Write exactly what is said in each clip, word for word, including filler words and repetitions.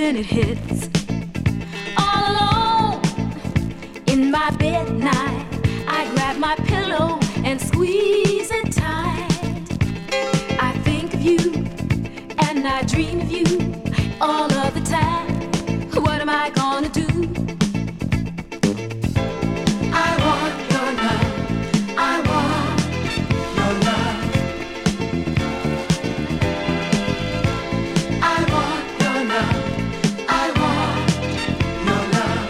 when it hits. All alone in my bed at night, I grab my pillow and squeeze it tight. I think of you and I dream of you all of the time. What am I gonna do? I want your love. I want your love. I want your love. I want your love.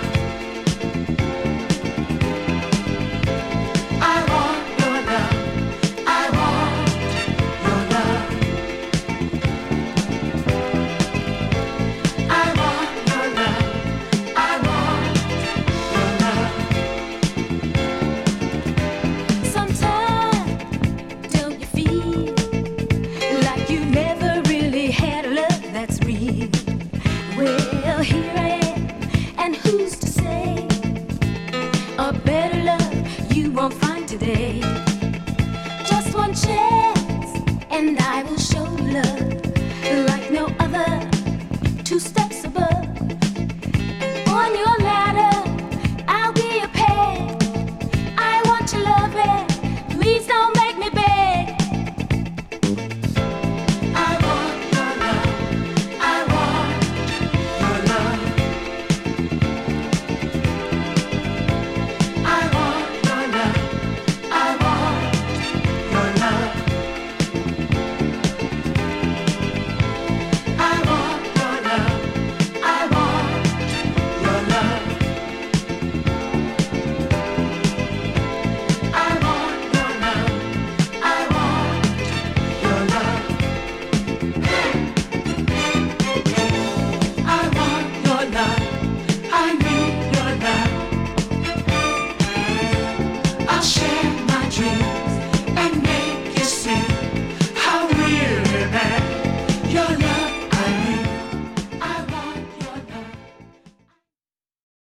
I want your love. I want your love. I want your love. I want your love. Sometimes don't you feel like you never